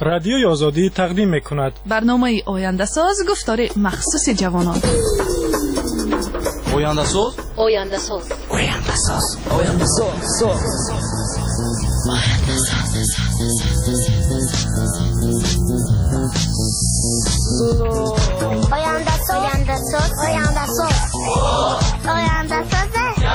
رادیوی آزادی تقدیم می‌کند. برنامه آینده ساز گفتار مخصوص جوانان. آینده ساز. آینده ساز. آینده ساز. آینده ساز. آینده ساز. آینده ساز. آینده ساز. آینده ساز.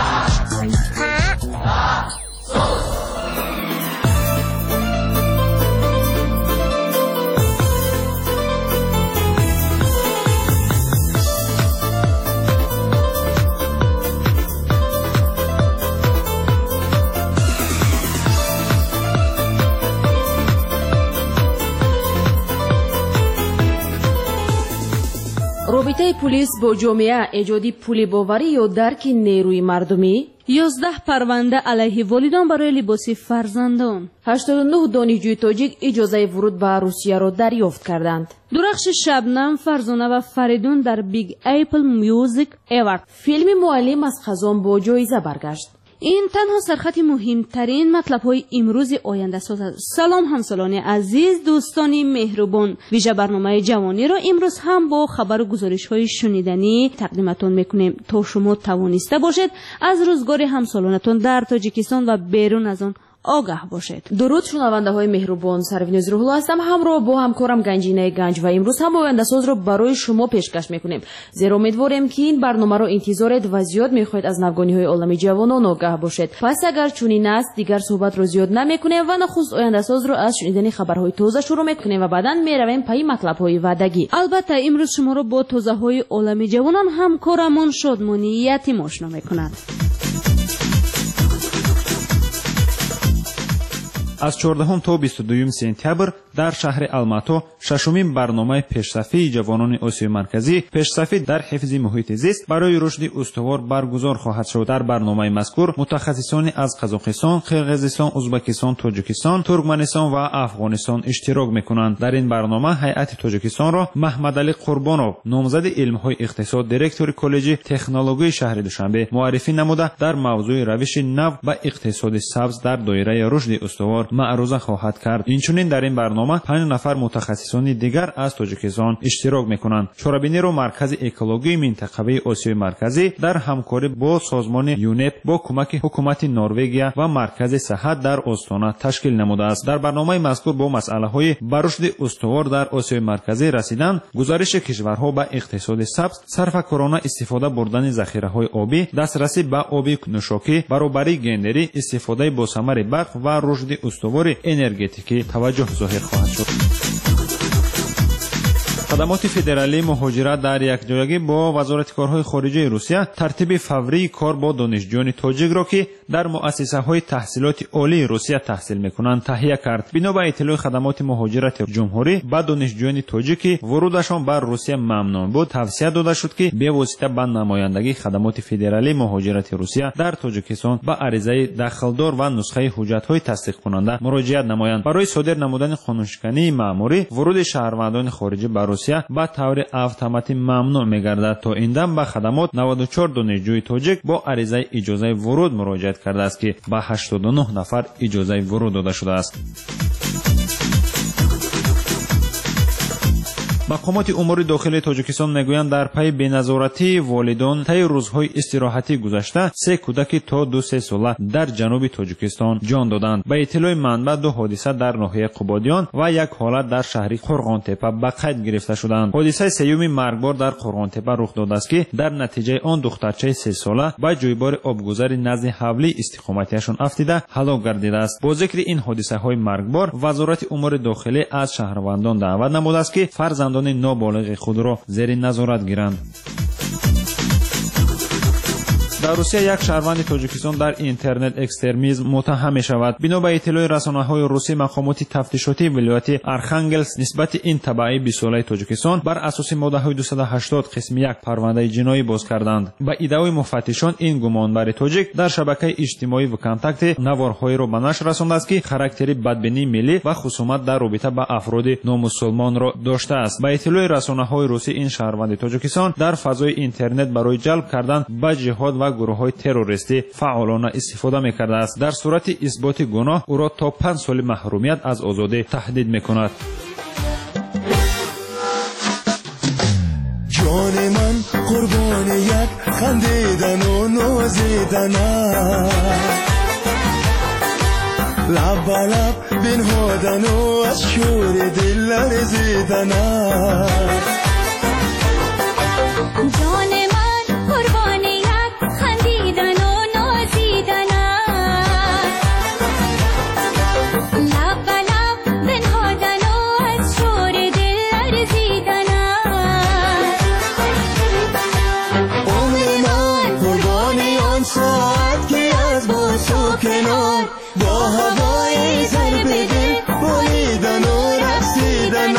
رابطه پلیس با جامعه ایجادی پول باوری یا درک نیروی مردمی. 11 پرونده علیه والدان برای لباس فرزندان. 89 دانشجوی تاجیک اجازه ورود به روسیه را دریافت کردند. درخش شبنم، فرزانه و فریدون در بیگ اپل میوزیک اوارد. فیلم معلم از خزان با جایزه برگشت. این تنها سرخط مهمترین مطلب‌های امروز آینده ساز است. سلام همسالان عزیز، دوستان مهربان. ویژه برنامه جوانی را امروز هم با خبر و گزارش‌های شنیدنی تقدیمتون می‌کنیم تا شما توانسته باشید از روزگار همسالانتون در تاجیکستان و بیرون از آن آگاه باشید. درود شنونده های مهربان، سرویناز روح الله هستم، همراه با همکارم گنجینه گنج و امروز هم آینده ساز رو برای شما پیشکش میکنیم. زیرا امیدواریم که این برنامه رو انتظار و زیاد میخواهید از نوگانی های عالم جوانان آگاه باشید. پس اگر چنین است دیگر صحبت رو زیاد نمیکنیم و نخست آینده ساز رو از شنیدن خبرهای تازه شروع میکنیم و بعداً میرویم پای مطلب های وعدگی. البته امروز شما رو با تازه های عالم جوانان همکارمون شادمانی یتیم آشنا میکند. از 14 تا 22 سپتامبر در شهر الماتو ششمین برنامه پیشرفتی جوانان آسیای مرکزی پیشرفتی در حفظ محیط زیست برای رشد استوار برگزار خواهد شد. در برنامه مذکور متخصصان از قزاقستان، قرقیزستان، ازبکستان، تاجیکستان، ترکمنستان و افغانستان اشتراک میکنند. در این برنامه هیئت تاجیکستان را محمد علی قربانov نامزد علم‌های اقتصاد، دیرکتور کالج تکنولوژی شهر دوشنبه معرفی نموده در موضوع روش نو و اقتصاد سبز در دایره رشد استوار معروضه خواهد کرد. اینچنین در این برنامه 5 نفر متخصصان دیگر از تاجیکستان اشتراک میکنند. چورابینی رو مرکز اکولوژی منطقه‌ای آسیای مرکزی در همکاری با سازمان یونپ با کمک حکومت نروژ و مرکز صحت در استان تشکیل نموده است. در برنامه مذکور با مسئله‌های رشد استوار در آسیای مرکزی رسیدن، گزارش کشورها به اقتصاد سبز، صرفه‌کارانه استفاده بردن ذخیره‌های آبی، دسترسی به آب نوشاکی، برابری گندری، استفاده با ثمر برق و رشد استوار انرژتیکی توجه ظاهر خواهد شد. خدمات فدرالی مهاجرت در یکجایگی با وزارت کارهای خارجه روسیه ترتیب فوری کار با دانشجویان تاجیک را که در مؤسسه‌های تحصیلات عالی روسیه تحصیل می‌کنند تهیه کرد. بنا به اطلاع خدمات مهاجرت جمهوری با دانشجویان تاجیکی ورودشان بر روسیه ممنوع بود، توصیه داده شد که به واسطه به نمایندگی خدمات فدرالی مهاجرت روسیه در تاجیکستان با عریضه داخلدار و نسخه حجت‌های تصدیق کننده مراجعت نمایند. برای صادر نمودن قانونشکنی مأموری ورود شهروندان خارجی به روسیه به طور اتوماتیک ممنوع می‌گردد. تا این دم به خدمات 94 دانشجوی تاجیک با عریضه اجازه ورود مراجعت کرده است که به 89 نفر اجازه ورود داده شده است. مقامات امور داخلی تاجیکستان میگویند در پی بی‌نظارتی والدان طی روزهای استراحتی گذشته 3 کودک تا 2 ساله در جنوب تاجیکستان جان دادند. به اطلاع منبع 2 حادثه در ناحیه قبادیان و 1 حالت در شهر قرغانتپه به قید گرفته شدند. حادثه سیوم مرگبار در قرغانتپه رخ داده است که در نتیجه آن دخترچه 3 ساله به جویبار آبگذر نزد حولی استقامتیشان افتیده هلاک گردیده است. با ذکر این حادثه های مرگبار وزارت امور داخلی از شهروندان دعوت نموده است که فرزندان نابالغ خود را زیر نظارت گیرند. در روسیه یک شهروند تاجیکستان در اینترنت اکستریمیسم متهم می شود. بنا به اطلاع رسانه‌های روسی، مقامات تفتیشاتی ولایت آرخانگلسک نسبت این تبعی 20 ساله تاجیکستان بر اساس ماده 280 قسم 1 پرونده جنایی باز کردند. با ادعای مفتشان این گمانبر تاجیک در شبکه اجتماعی و کانتاکت نوارهای را به نشر رسانده است که خاراکتری بدبینی ملی و خصومت در رابطه با افراد نامسلمان را داشته است. با اطلاع رسانه‌های روسی این شهروند تاجیکستان در فضای اینترنت برای جلب کردن به جهاد و گروه‌های تروریستی فعالانه استفاده می‌کرده است. در صورت اثبات گناه او را تا 5 سال محرومیت از آزادی تهدید می‌کند. جان من قربان یک خندیدن و نازیدن لب لب بنهادن و از شور دل لرزیدن جان من قربان یک خندیدن و نازیدن لب لب بنهادن و از شور دل لرزیدن عمر من قربان آن ساعت که از بوس و کنار با هوای ضرب دل بریدن و رقصیدن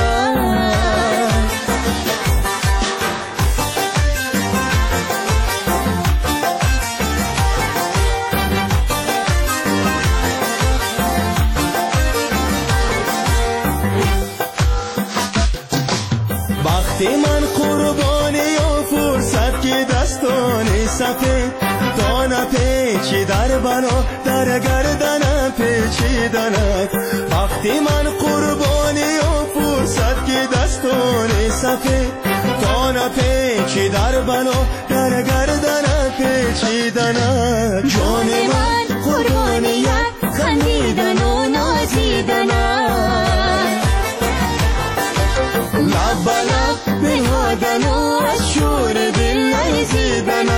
وقتی من قربانی و فرصت که دستان سفید دانه پیچی در بنا در گردن پیچیدنک وقتی من قربانی و فرصت که دستان سفید دانه پیچی در بنا در گردن پیچیدنک جان من قربانی یک خندیدن و نازیدن لب لب بنهادن و از شور دل لرزیدن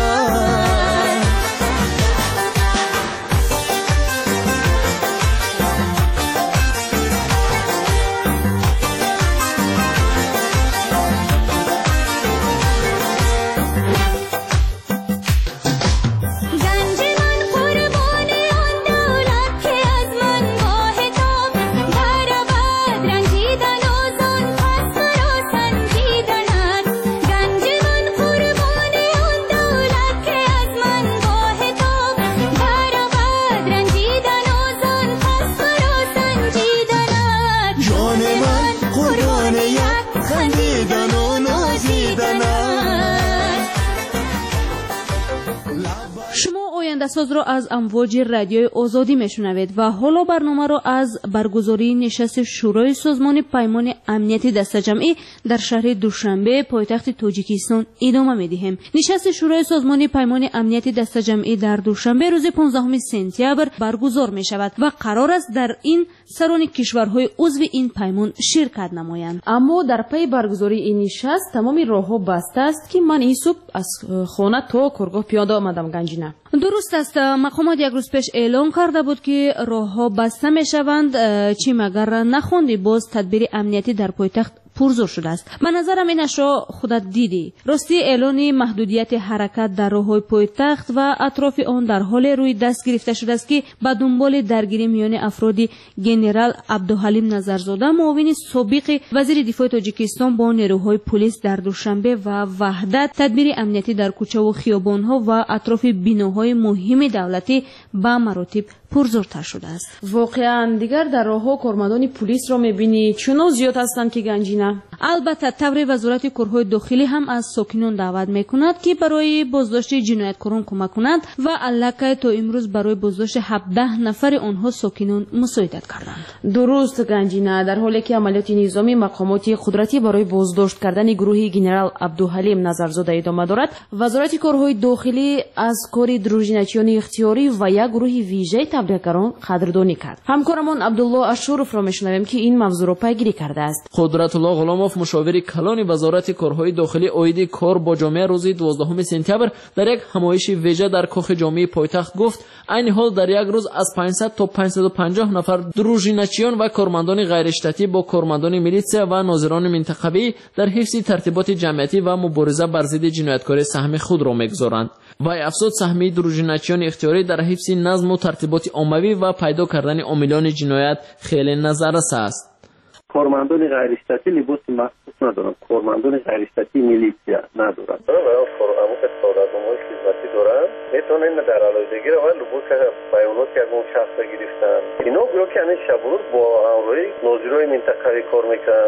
ساز را از امواج رادیوی آزادی میشنوید و حالا برنامه را از برگزاری نشست شورای سازمان پیمان امنیتی دسته‌جمعی در شهر دوشنبه پایتخت تاجیکستان ادامه میدهیم. نشست شورای سازمان پیمان امنیتی دسته‌جمعی در دوشنبه روز 15 سپتامبر برگزار می شود و قرار است در این سران کشورهای عضو این پیمان شرکت نمایند. اما در پی برگزاری این نشست تمام راهها بسته است که من این صبح از خانه تا کارگاه پیاده آمدم گنجینه. درست است. مقامات یک روز پیش اعلام کرده بود که راهها بسته می شوند چی مگر نخوندی باز تدبیر امنیتی در پایتخت پرزور شده است. به نظرم اینش را خودت دیدی. راستی اعلان محدودیت حرکت در راههای پایتخت و اطراف آن در حال روی دست گرفته شده است که به دنبال درگیری میان افرادی گنرال عبدالحلیم نظرزاده معاون سابق وزیر دفاع تاجیکستان با نیروهای پلیس در دوشنبه و وحدت تدبیر امنیتی در کوچه و خیابان‌ها و اطراف بناهای مهم دولتی به مراتب پرزورتر شده است. واقعا دیگر در راهها کارمندان پلیس را می‌بینی چون زیاد هستند که گنجینه. البته طور وزارت کارهای داخلی هم از ساکنان دعوت می‌کند که برای بازداشت جنایتکاران کمک کنند و البته تا امروز برای بازداشت 17 نفر آنها ساکنان مساعدت کردند. درست گنجینه. در حالی که عملیات نظامی مقامات قدرتی برای بازداشت کردن گروه گنرال عبدالحلیم نظرزاده ادامه دارد، وزارت کارهای داخلی از کار دروژینچیان اختیاری و یک گروه ویژه تبلیغگران قدردانی کرد. همکارمان عبدالله اشورف را میشنویم که این موضوع را پیگیری کرده است. قدرت الله غلاموف مشاور کلان وزارت کارهای داخلی عاید کار با جامعه روز 12 سپتامبر در یک همایش ویژه در کاخ جامعه پایتخت گفت عین حال در یک روز از 500 تا 550 نفر دروژینچیان و کارمندان غیر اشتاتی با کارمندان میلیسیا و ناظران منطقوی در حفظ ترتیبات جمعیتی و مبارزه بر ضد جنایتکاری سهم خود را میگذارند. و افزود سهم دروژینچیان اختیاری در حفظ نظم و ترتیبات عمومی و پیدا کردن عاملان جنایت خیلی نظررس است. کارمندان غیر اشتاتی لباس مخصوص ندارند. کارمندان غیر اشتاتی میلیسیا ندارند. همون که سالادمای خدمتی دارند میتونن در علایدگی و لباس بیانات که اون شخص گرفتن. اینا گروه که همین شب روز با همراهی ناظرای منطقه‌ای کار میکنن.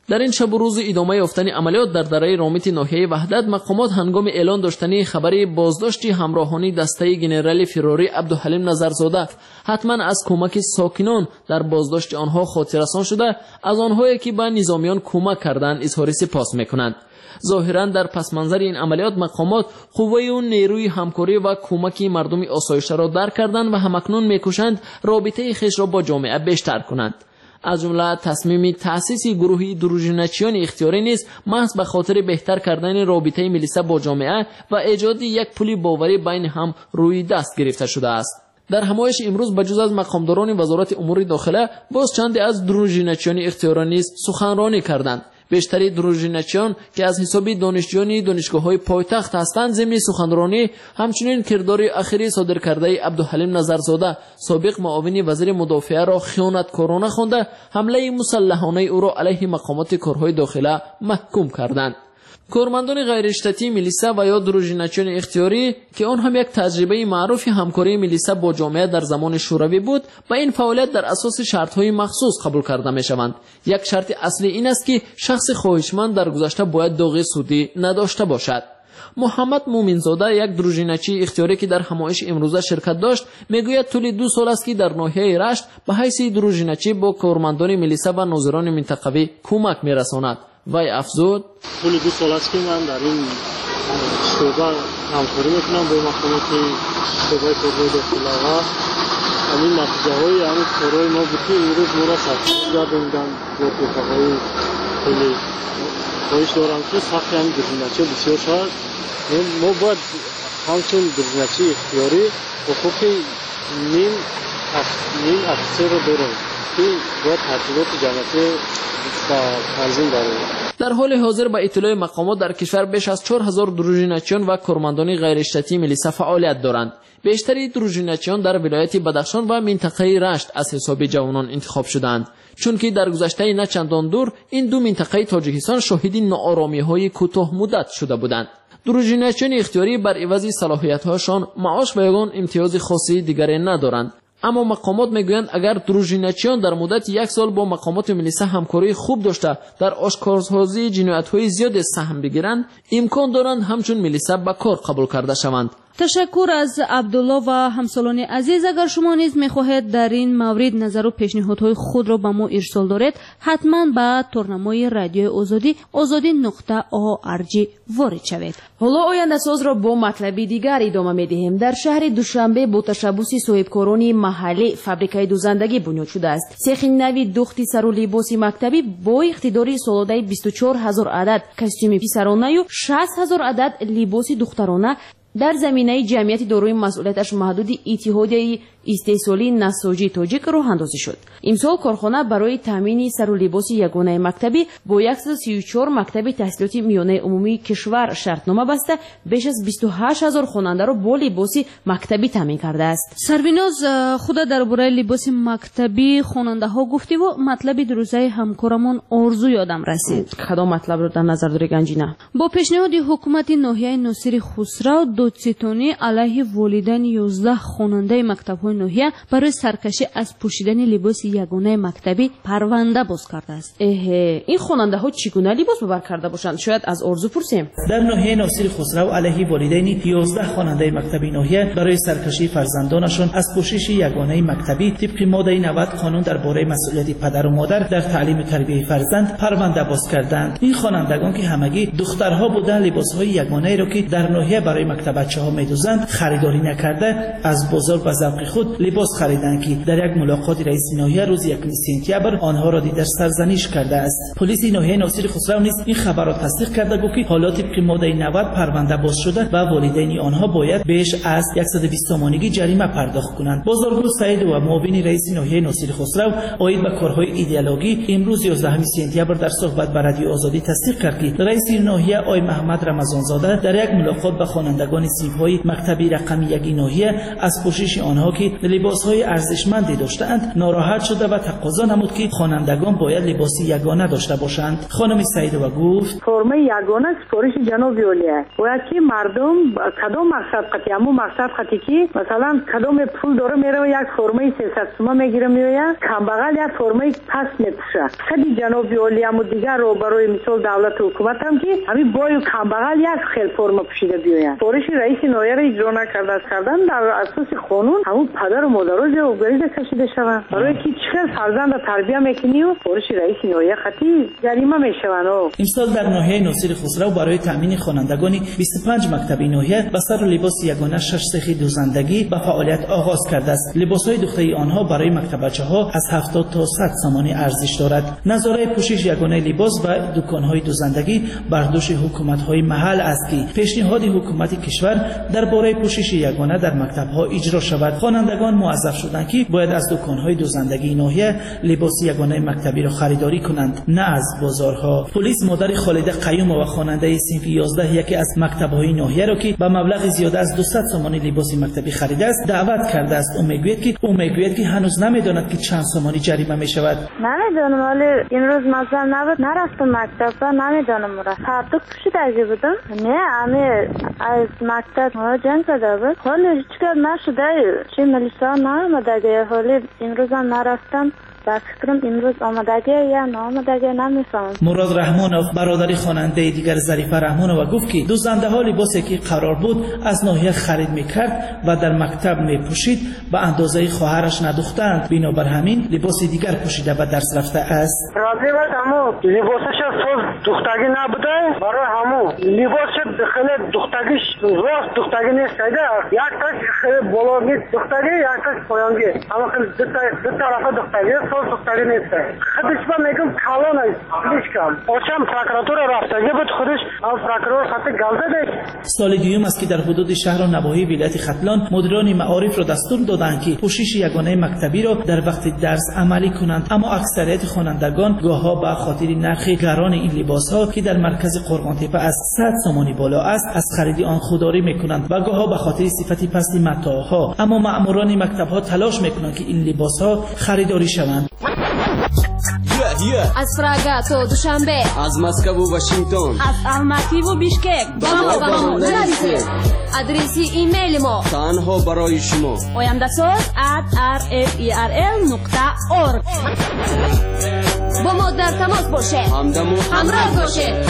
در این شب و روز ادامه یافتن عملیات در دره رامت ناحیه وحدت، مقامات هنگام اعلان داشتنی خبری بازداشت همراهانی دسته ژنرال فراری عبدالحلیم نظرزاده حتما از کمک ساکنان در بازداشت آنها خاطررسان شده، از آنهایی که به نظامیان کمک کردند اظهار سپاس میکنند. ظاهرا در پس منظر این عملیات مقامات قوه و نیروی همکاری و کمکی مردم آسایشته را درک کردند و همکنون میکوشند رابطه خویش را با جامعه بیشتر کنند. از جمله تصمیم تأسیس گروهی دروژینچیان اختیاری نیز محض به خاطر بهتر کردن رابطه ملیسا با جامعه و ایجاد یک پل باوری بین هم روی دست گرفته شده است. در همایش امروز بجز از مقامداران وزارت امور داخله باز چند از دروژینچیان اختیاری نیز سخنرانی کردند. بیشتری دروژینچیان که از حساب دانشجویان دانشگاه‌های پایتخت هستند ضمن سخنرانی همچنین کردار اخیری صادر کرده عبدالحلیم نظرزاده سابق معاون وزیر مدافعه را خیانتکارانه خوانده حمله مسلحانه او را علیه مقامات کارهای داخله محکوم کردند. کارمندان غیر اشتاتی ملیسا و یا دروژینچیان اختیاری که آن هم یک تجربه معروف همکاری ملیسا با جامعه در زمان شوروی بود و این فعالیت در اساس شرط‌های مخصوص قبول کرده می‌شوند. یک شرط اصلی این است که شخص خواهشمند در گذشته باید داغ سودی نداشته باشد. محمد مومنزاده یک دروژینچی اختیاری که در همایش امروزه شرکت داشت میگوید طول 2 سال است که در ناحیه رشت به حیث دروژینچی با کارمندان ملیسا و ناظران منطقوی کمک می‌رساند. وی افزود طول 2 سال است که من در این شعبه همکاری میکنم با مقامات شعبه کارهای داخله و همین نتیجه های همین کارهای ما بود که امروز ما را سرکار گرداندن با رفقای خیلی خواهش دارم که سخت همین دروژینچی بسیار شد. ما باید همچون دروژینچی اختیاری حقوق نیم افسر را دارم که باید ترتیبات جمعیتی تنظیم داریم. در حال حاضر با اطلاع مقامات در کشور بیش از 4000 دروژینچیان و کارمندان غیر اشتاتی ملیسا فعالیت دارند. بیشتری دروژینچیان در ولایت بدخشان و منطقه رشت از حساب جوانان انتخاب شدند، چون که در گذشته نه چندان دور این دو منطقه تاجیکستان شاهد ناآرامی‌های کوتاه مدت شده بودند. دروژینچیان اختیاری بر عوض صلاحیت‌هایشان معاش و یگان امتیاز خاصی دیگری ندارند. اما مقامات میگویند اگر دروژینچیان در مدت 1 سال با مقامات ملیسا همکاری خوب داشته در آشکارسازی جنایت‌های زیاد سهم بگیرند، امکان دارند همچون ملیسا به کار قبول کرده شوند. تشکر از عبدالله و همسالان عزیز. اگر شما نیز میخواهید در این مورد نظر و پیشنهادهای خود را به ما ارسال دارید، حتما به تورنمای رادیو آزادی azadi.org وارد شوید. حالا آینده ساز را با مطلبی دیگر ادامه میدهیم. در شهر دوشنبه با تشبث صاحبکاران محلی فابریکای دوزندگی بنیاد شده است. سیخ نوی دخت سر و لباس مکتبی با اقتدار سالاده 24000 عدد کاستوم پسرانه و 60000 عدد لباس دخترانه در زمینه جمعیت داروی مسئولیتش محدود اتحادیه استحصالی نساجی تاجیک راه اندازی شد. امسال کارخانه برای تامین سر و لباس یگانه مکتبی با 134 مکتب تحصیلاتی میانه عمومی کشور شرطنامه بسته بیش از 28000 خواننده را با لباس مکتبی تامین کرده است. سرویناز خود درباره لباس مکتبی خواننده ها گفتی و مطلب دروزه همکارمان آرزو یادم رسید. کدام مطلب رو در نظر داری گنجینه؟ با پیشنهاد حکومت ناحیه ناصر خسرو دادستانی علیه والدین 11 خواننده مکتب‌های ناحیه برای سرکشی از پوشیدن لباس یگانه مکتبی پرونده باز کرده است. این خواننده ها چگونه لباس ببر کرده باشند؟ شاید از آرزو پرسیم. در ناحیه ناصر خسرو علیه والدین 11 خواننده مکتبی ناحیه برای سرکشی فرزندانشان از پوشش یگانه مکتبی طبق ماده 90 قانون درباره مسئولیت پدر و مادر در تعلیم و تربیت فرزند پرونده باز کردند. این خوانندگان که همگی دخترها بودند لباس‌های یگانه را که در ناحیه برای مکتب بچه‌ها می‌دوزند خریداری نکرده از بازار و ذوق خود لباس خریدند که در یک ملاقات رئیس ناحیه روز 1 سپتامبر آنها را دیده سرزنش کرده است. پلیس ناحیه ناصر خسرو نیز این خبر را تصدیق کرده گفت که حالا طبق ماده 90 پرونده باز شده و والدین آنها باید بیش از 120 تومانی جریمه پرداخت کنند. بازارگو سعید و معاون رئیس ناحیه ناصر خسرو آید به کارهای ایدئولوژی امروز 11 سپتامبر در صحبت با رادیو آزادی تصدیق کرد که رئیس ناحیه آقای محمد رمضانزاده در یک ملاقات با خوانندگان صنف‌های مکتبی رقم 1 ناحیه از پوشش آنها که لباس‌های ارزشمندی داشتند ناراحت شده و تقاضا نمود که خوانندگان باید لباس یگانه داشته باشند. خانم سعیدова گفت فرمای یگانه سفارش جناب اولیه باید که مردم کدام مقصد خاطی همون مقصد خاطی که مثلا کدام پول داره میره و یک فرمای 300 تومان میگیره میآید کمبغل یک فرمای پس میپوشه خیلی جناب اولیه هم دیگر رو برای مثال دولت و حکومت هم که همین بای و کمبغل یک خیل فرم پوشیده بیاین سفارش رئیس نایه را اجرا نکرده کردن در اساس قانون همون پدر و مادرها جوابداری کشیده شوند برای که چقدر فرزند تربیت میکنی و سفارش رئیس نایه خطی جریمه میشوند. امسال در ناحیه ناصر خسرو برای تامین خوانندگان 25 مکتبی ناحیه بستر و لباس یگانه 6 سخی دوزندگی به فعالیت آغاز کرده است. لباسهای دختری آنها برای مکتبچه‌ها از 70 تا 100 سامانی ارزش دارد. نظاره پوشش یگانه لباس و دکان‌های دوزندگی بر دوش حکومت‌های محل است که پیشنهاد حکومت کشور درباره پوشش یگانه در مکتب‌ها اجرا شود. خوانندگان موظف شدند که باید از دکان‌های دوزندگی ناحیه لباس یگانه مکتبی را خریداری کنند نه از بازارها. پلیس مادر خالده قیوم و خواننده صنف 11 یکی از مکتب‌های ناحیه را که به مبلغ زیاده از 200 سامانی لباس مکتبی خریده است دعوت کرده است. او میگوید که هنوز نمیداند که چند سامانی جریمه میشود. نمیدونم ولی امروز مثلا نبود نرفتم مکتب و نمیدونم را فردا پوشیده بودم نه همه از مکتب ما جنگ زده بود حالی هیچکار نشده چی ملیسا نامده حالی امروز هم نرفتم در فکرم امروز آمدگی یا نامدگی نمیفهمم. مراد رحمانوف برادر خواننده دیگر ظریفه رحمانوف گفت که دوزنده ها لباسی که قرار بود از ناحیه خرید میکرد و در مکتب میپوشید به اندازه خواهرش ندوختند بنابر همین لباس دیگر پوشیده و درس رفته است. راضی بود اما لباسش سوز دختگی نبوده برای همو لباسش خیلی دختگیش راست دختگی نیست یک تاش خیلی بلوگی دختگی یک تاش پایانگی اما خیلی دو طرف دختگی دختری نیست خودش با میگم کالون است هیچ کم اوچم پروکراتور رفتگی بود خودش او پروکراتور خط گلده ده. سال دوم است که در حدود شهر و نواحی ولایت ختلان مدیران معارف را دستور دادند که پوشش یگانه مکتبی را در وقت درس عملی کنند اما اکثریت خوانندگان گاهها به خاطر نرخ گران این لباسها که در مرکز قرغانتپه از 100 سامانی بالا است از خرید آن خودداری میکنند و گاهها به خاطر صفت پست متاعها اما مأموران مکتبها تلاش میکنند که این لباسها خریداری شوند. از فراگا تا دوشنبه از مسکو و واشنگتن از الماتی و بیشکک با ما نرسید ادرسی ایمیل ما تنها برای شما oyamdasoz@rferl.org با ما در تماس باشه همراه باشه.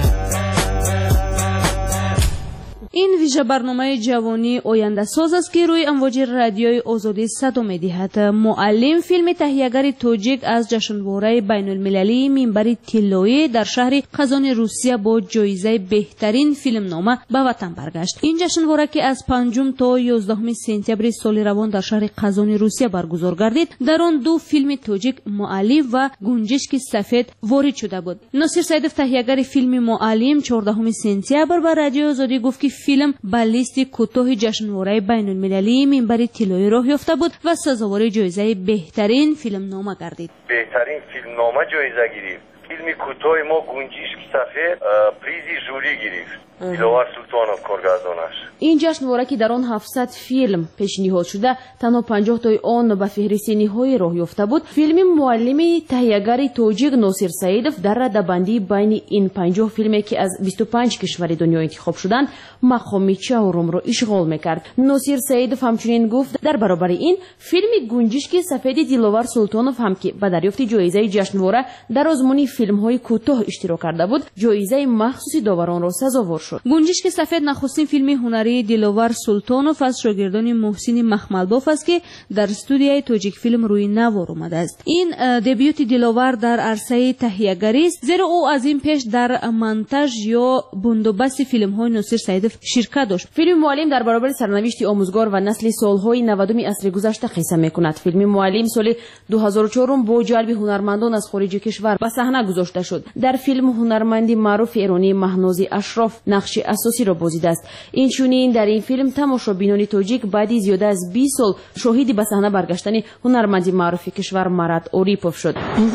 این ویژه برنامه جوانی آینده ساز است که روی امواج رادیوی آزادی صدا می‌دهد. معلم فیلم تهیه‌گر توجیک از جشنواره بین المللی منبر طلایی در شهر قزان روسیه با جایزه بهترین فیلم نامه به وطن برگشت. این جشنواره که از 5 تا 11 سپتامبر سال روان در شهر قزان روسیه برگزار گردید در آن دو فیلم توجیک معلم و گنجشک سفید وارد شده بود. ناصر سیدов تهیه‌گر فیلم معلم 14 سپتامبر به رادیو آزادی گفت که فیلم به لیست کوتاه جشنواره بین المللی منبر طلایی راه یافته بود و سزاوار جایزه بهترین فیلم نامه گردید. بهترین فیلم نامه جایزه گرفت. فیلم کوتاه ما گنجشک سفید پریزی ژوری گرفت. دیلوار سلطانوف کارگردانش. این جشنواره که در آن 700 فیلم پیشنهاد شده تنها 50 تای آن به فهرست نهایی راه یافته بود. فیلم معلم تهیه‌گر توجیک ناصر سیدов در رده‌بندی بین این 50 فیلمی که از 25 کشور دنیا انتخاب شدند مقام چهارم را اشغال میکرد. ناصر سیدов همچنین گفت در برابر این فیلم گنجشک سفید دیلوار سلطانوف هم که به دریافت جایزه جشنواره در آزمون فیلم‌های کوتاه اشتراک کرده بود جایزه مخصوص داوران را سزاوار شد. گنجشک سفید نخستین فیلم هنری دیلوار سلطانوف از شاگردان محسن مخملباف است که در استودیوی توجیک فیلم روی نوار آمده است. این دبیوت دیلوار در عرصه تهیه‌گری است زیرا او از این پیش در مونتاژ یا بندوبست فیلم‌های ناصر سیدов شرکت داشت. فیلم معلم در برابر سرنوشت آموزگار و نسل سال‌های 90 عصر گذشته قصه می‌کند. فیلم معلم سال 2004 با جلب هنرمندان از خارج کشور به صحنه گذاشته شد. در فیلم هنرمندی معروف ایرانی مهناز اشراف نقش اساسی را بازیده است. اینچنین در این فیلم تماشابینان توجیک بعد زیاده از 20 سال شاهد به صحنه برگشتن هنرمندی معروف کشور مراد اوریپوف شد.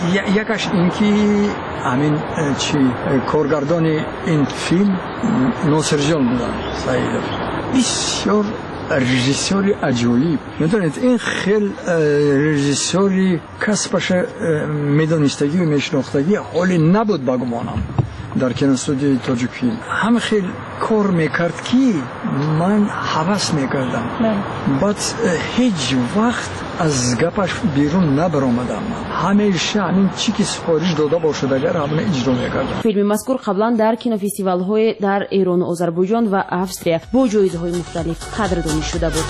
یکش اینکه همین کارگردان این فیلم ناصر جان بودن سعیدов بسیار رژیسوری عجیب. میدونید این خیلی رژیسوری کسبش میدونستگی و میشناختگی حالی نبود بگمانم در کنستودی تاجیک فیلم. هم خیلی کار میکرد که من حوث میکردم. بعد هیچ وقت از گپش بیرون نبرآمدم. همیشه همین چی که سفارش داده باشد اگر همون اجرا میکردم. فیلم مذکور قبلا در کینوفستیوال‌های در ایران و آذربایجان و австрия با جایزه‌های مختلف قدردانی شده بود.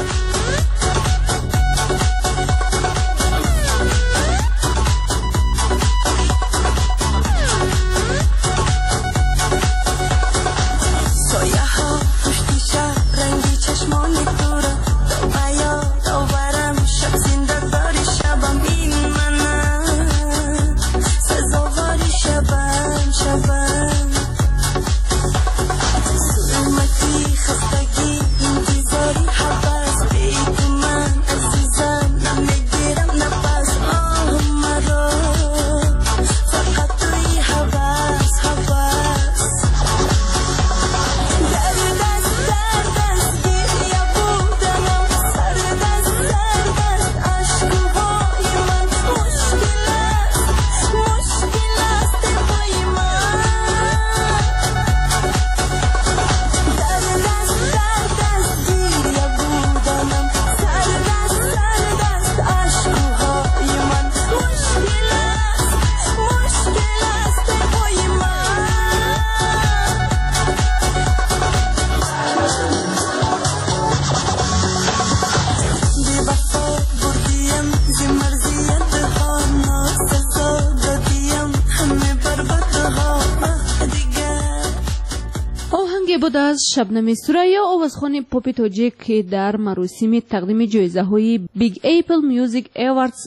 بود از شبنم سریا آوازخوان پاپ تاجیک که در مراسم تقدیم جایزه‌های بیگ اپل میوزیک ایواردز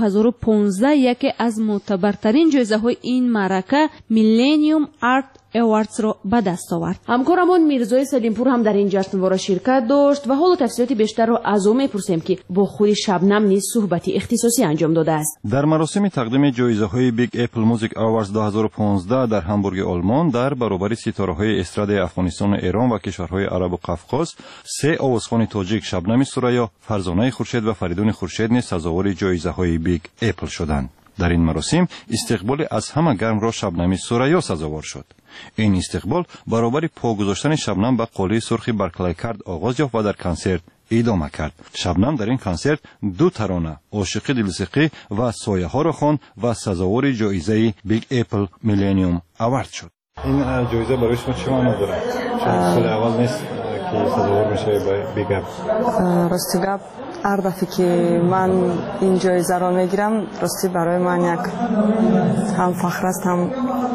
2015 یکی از معتبرترین جایزه‌های این معرکه میلنیوم آرت ایواردز را به دست آورد. همکارمان میرزای سلیمپور هم در این جشنواره شرکت داشت و حالا تفصیلات بیشتر را از او میپرسیم که با خود شبنم نیز صحبتی اختصاصی انجام داده است. در مراسم تقدیم جایزه‌های بیگ اپل میوزیک ایواردز 2015 در همبورگ آلمان در برابر ستاره‌های استراد افغانستان و ایران و کشورهای عرب و قفقاز سه آوازخوان تاجیک شبنم سریا، فرزانه خورشید و فریدون خورشید نیز سزاوار جایزه‌های بیگ اپل شدند. در این مراسم استقبال از همه گرم را شبنم سریا سزاوار شد. این استقبال برابر پا گذاشتن شبنم به قله سرخ برکلی کرد آغاز یافت و در کنسرت ادامه کرد. شبنم در این کنسرت دو ترانه عاشقی دلسقی و سایه ها را خواند و سزاوار جایزه بیگ اپل میلنیوم اوارد شد. این جایزه برای شما چه معنی داره؟ سال اول نیست که سزاوار میشه به بیگ اپل. راستی گپ هر دفعه که من این جایزه را میگیرم راستی برای من یک هم فخر است هم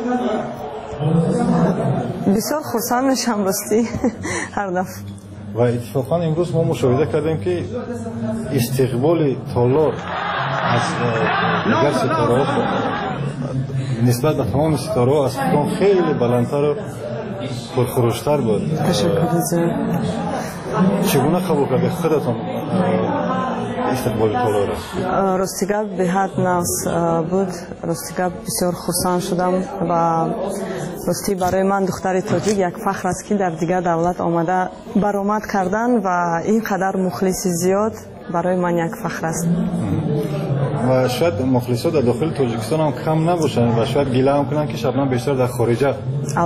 بسیار خوشحال میشم راستی هر دفعه. و اتفاقا امروز ما مشاهده کردیم که استقبال تالار از دیگر ستاره‌ها نسبت به تمام ستاره‌ها از فکران خیلی بلندتر و پرخروشتر بود. تشکر ازت. چگونه قبول کردید خودتون استقبال تالار است؟ راستی گپ به حد ناس بود. راستی گپ بسیار خوشحال شدم و راستی برای من دختر تاجیک یک فخر است که در دیگر دولت آمده برآمد کردن و اینقدر مخلص زیاد برای من یک فخر است. و شاید مخلصات در داخل تاجیکستان هم کم نباشن و شاید گله هم کنن که شبنم بیشتر در خارجه.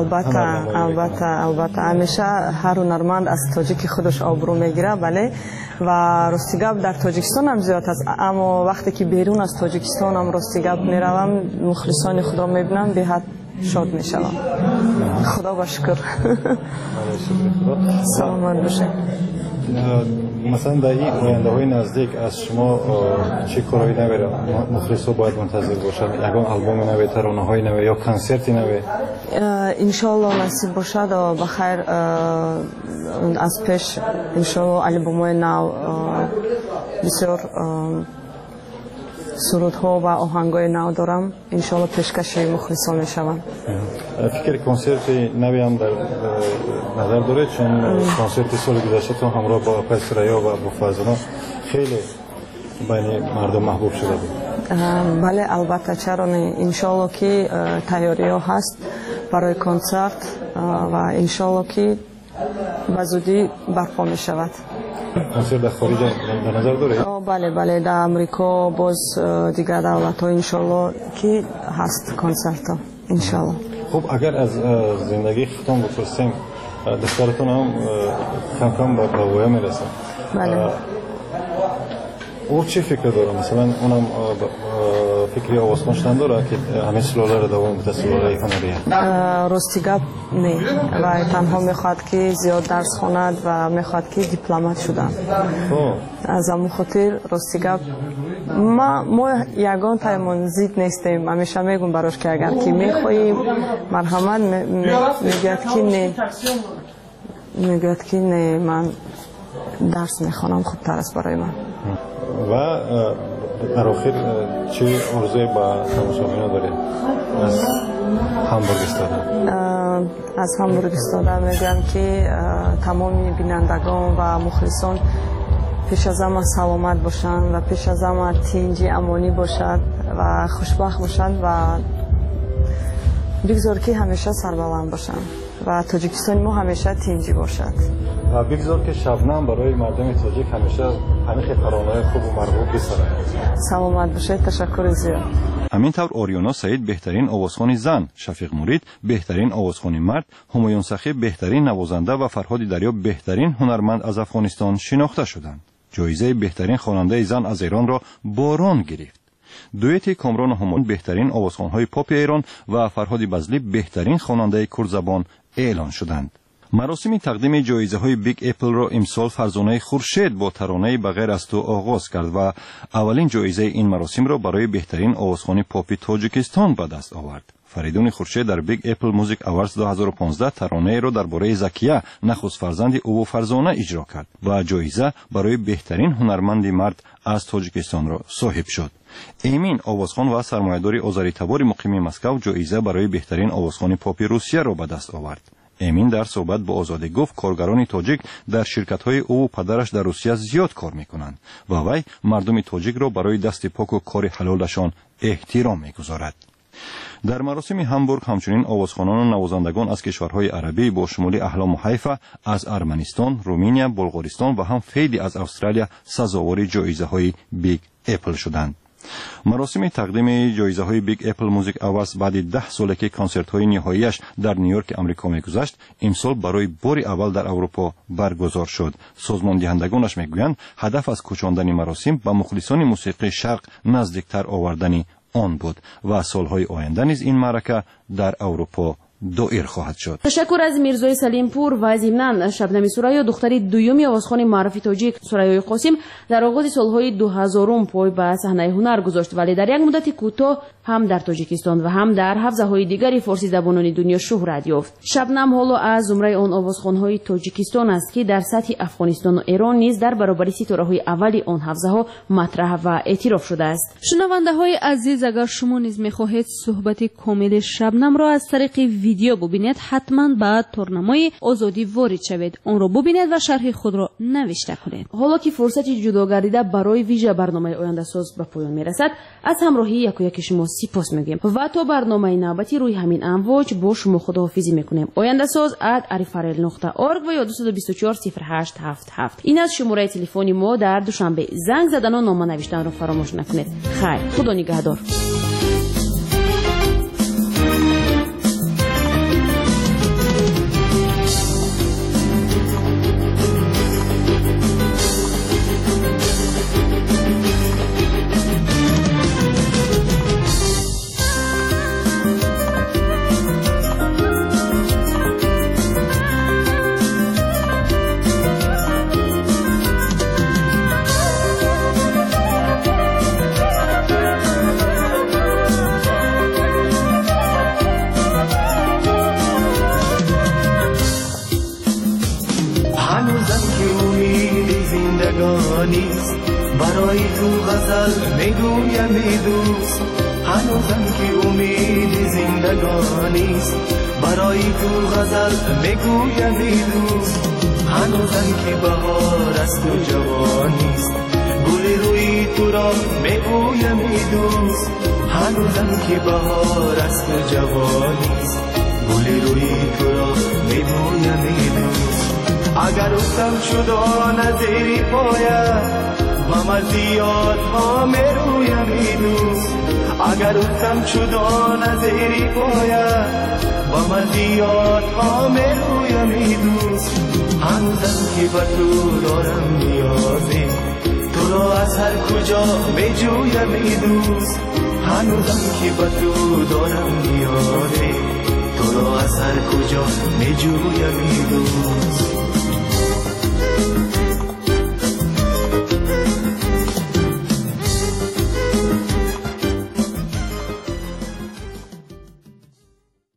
البته همیشه هر هنرمند از تاجیک خودش آبرو میگیره بله و راستی گپ در تاجیکستان هم زیاد است اما وقتی که بیرون از تاجیکستان هم راستی گپ میروم مخلصان خود را میبینم به حد شاد میشم. خدا با شکر. سلامت باشه. مثلا در این آینده های نزدیک از شما چه کارهایی نوی مخلص ها باید منتظر باشد؟ یکان آلبوم نوی، ترانه های نوی یا کنسرتی نوی؟ انشالله نصیب باشد و بخیر از پیش انشالله آلبوم های نو بسیار سرودها و آهنگای نو دارم انشالله پیشکش مخلصان میشوم. فکر کنسرت نوی هم در نظر داره چون کنسرت سال گذشته همراه با پسریا و با فازنا خیلی بین مردم محبوب شده بود. بله البته چرا نه انشالله که تیاری ها هست برای کنسرت و انشالله که به زودی برپا می شود. کنسرت در خارج در نظر داره؟ بله بله، در امریکا باز دیگر دولت ها انشالله که هست کنسرت ها انشالله. خب اگر از زندگی ختم بپرسیم، دخترتون هم کم کم به پایان میرسه. بله. او چه فکر داره؟ مثلا اونم فکری آوازخوان شدن داره که همه سلاله رو دوام بده، سلاله هنریه؟ راستی گپ نه، و تنها میخواد که زیاد درس خوند و میخواد که دیپلمات شدن. از همون خاطر راستی گپ ما یگان تایمون زید نیستیم. همیشه میگم براش که اگر که میخواییم مرحمت میگوید که نه من درس میخوانم خوب تر است برای من. و در آخر چه عرضه با تماشاگران دارید از همبورگ استاده؟ از همبورگ استاده میگم که تمامی بینندگان و مخلصان پیش از همه سلامت باشند و پیش از همه تنجی امانی باشد و خوشبخت باشند و بگذار که همیشه سربلند باشند و تاجیکستان ما همیشه تنجی باشد و بگذار که شبنم برای مردم تاجیک همیشه پنیخ ترانه‌های خوب و مرغوب بسرد. سلامت باشید. تشکر زیاد. همینطور اوریانا سعید بهترین آوازخوان زن، شفیق مرید بهترین آوازخوان مرد، همایون سخی بهترین نوازنده و فرهاد دریاب بهترین هنرمند از افغانستان شناخته شدند. جایزه بهترین خواننده زن از ایران را باران گرفت. دویت کامران همایون بهترین آوازخوان‌های پاپ ایران و فرهاد بزلی بهترین خواننده کرد زبان اعلان شدند. مراسم تقدیم جایزه‌های بیگ اپل را امسال فرزانه خورشید با ترانه بغیر از تو آغاز کرد و اولین جایزه این مراسم را برای بهترین آوازخوان پاپ تاجیکستان به دست آورد. فریدون خورشید در بیگ اپل موزیک اواردز 2015 ترانه را درباره زکیه نخست فرزند او و فرزانه اجرا کرد و جایزه برای بهترین هنرمند مرد از تاجیکستان را صاحب شد. امین آوازخوان و سرمایه‌دار آذری تبار مقیم مسکو جایزه برای بهترین آوازخوان پاپ روسیه را به دست آورد. امین در صحبت با آزادی گفت کارگران تاجیک در شرکت‌های او و پدرش در روسیه زیاد کار می‌کنند و وی مردم تاجیک را برای دست پاک و کار حلالشان احترام می‌گذارد. در مراسم همبورگ همچنین آوازخوانان و نوازندگان از کشورهای عربی با شمول احلام و حیفا از ارمنستان، رومانیا، بلغارستان و هم فیدی از استرالیا سزاوار جایزه‌های بیگ اپل شدند. مراسم تقدیم جایزه‌های بیگ اپل موزیک اواردز بعد 10 سال که کنسرت‌های نهاییش در نیویورک آمریکا می‌گذشت، امسال برای بار اول در اروپا برگزار شد. سازمان دهندگانش می‌گویند هدف از کوچاندن مراسم به مخلصان موسیقی شرق نزدیکتر آوردن آن بود و سالهای آینده نیز این معرکه در اروپا دایر خواهد شد. تشکر از میرزای سلیم پور و ضمناً شبنم سوریا دختری دومی آوازخوان معروف تاجیک سوریای قاسم در آغاز سالهای 2000 پای به صحنه هنر گذاشت ولی در یک مدت کوتاه هم در تاجیکستان و هم در حوزه‌های دیگری فارسی زبانان دنیا شهرت یافت. شبنم حالا از زمره آن آوازخوان‌های تاجیکستان است که در سطح افغانستان و ایران نیز در برابر ستاره‌های اولی آن حوزه‌ها مطرح و اعتراف شده است. شنونده‌های عزیز، اگر شما نیز می‌خواهید صحبت کامل شبنم را از طریق ویدیو ببینید، حتما به تورنمای آزادی وارد شوید، آن را ببینید و شرح خود را نوشته کنید. حالا که فرصت جدا گردیده برای ویژه برنامه آینده ساز به پایان میرسد، از همراهی یک شما سپاس میگیم و تا برنامه نوبتی روی همین امواج با شما خداحافظی میکنیم. آینده ساز @arifarel.org و یا 224 0877. این از شماره تلفنی ما در دوشنبه. زنگ زدن و نامه نوشتن را فراموش نکنید. خیر، خدا نگهدار. برای تو غزل میگویم دوست، هنوزم که امید زندگانیست. برای تو غزل میگویم دوست، هنوزم که بهار است و جوانیست. گل روی تو را میگویم دوست، هنوزم که بهار است و جوانیست. گل روی تو را میگویم دوست. اگر افتم شدا نظری پایت و من زیادها میرویم ای دوست اگر افتم شدا نظری پایت و من زیادها میرویم ای دوست هنوزم که بر تو دارم نیازی تو را از هر کجا میجویم ای دوست هنوزم که بر تو دارم نیازی تو را از هر کجا میجویم ای دوست